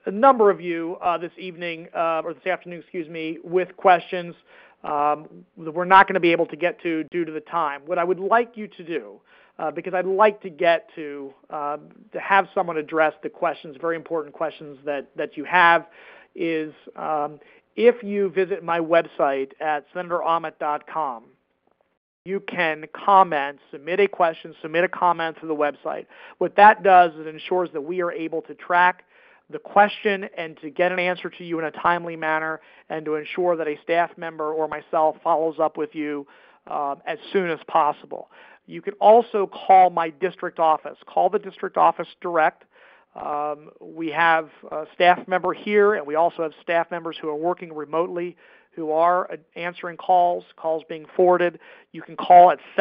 a number of you this evening, or this afternoon, with questions that we're not going to be able to get to due to the time. What I would like you to do, because I'd like to get to have someone address the questions, very important questions that you have, is if you visit my website at senatorahmet.com, you can comment, submit a question, submit a comment through the website. What that does is it ensures that we are able to track the question and to get an answer to you in a timely manner, and to ensure that a staff member or myself follows up with you as soon as possible. You can also call my district office. Call the district office direct. We have a staff member here, and we also have staff members who are working remotely who are answering calls being forwarded. You can call at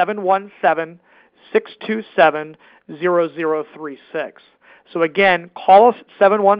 717-627-0036. So again, call us at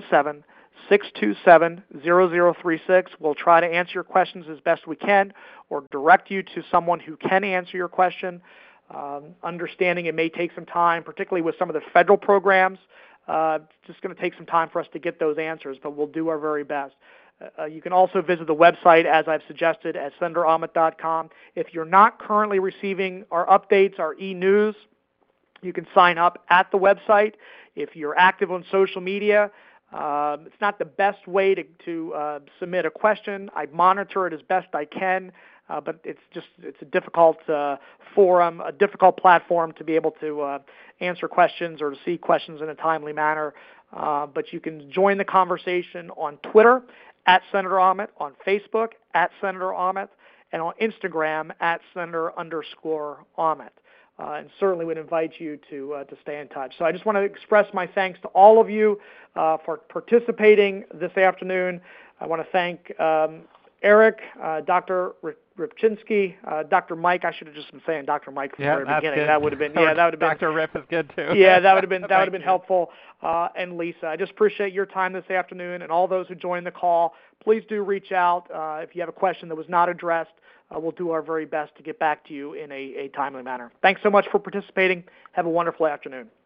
717-627-0036. We'll try to answer your questions as best we can, or direct you to someone who can answer your question. Understanding it may take some time, particularly with some of the federal programs. It's just going to take some time for us to get those answers, but we'll do our very best. You can also visit the website, as I've suggested, at senatorahmet.com. If you're not currently receiving our updates, our e-news, you can sign up at the website. If you're active on social media, it's not the best way to submit a question. I monitor it as best I can, but it's a difficult forum, a difficult platform to be able to answer questions or to see questions in a timely manner. But you can join the conversation on Twitter at Senator Ahmet, on Facebook at Senator Ahmet, and on Instagram at Senator_Ahmet. And certainly would invite you to stay in touch. So I just want to express my thanks to all of you for participating this afternoon. I want to thank Eric, Dr. Ripchinsky, Dr. Mike. I should have just been saying Dr. Mike from the very beginning. Good. That would have been Dr. Rip is good too. Yeah, that would have been helpful. And Lisa, I just appreciate your time this afternoon, and all those who joined the call. Please do reach out if you have a question that was not addressed. We'll do our very best to get back to you in a timely manner. Thanks so much for participating. Have a wonderful afternoon.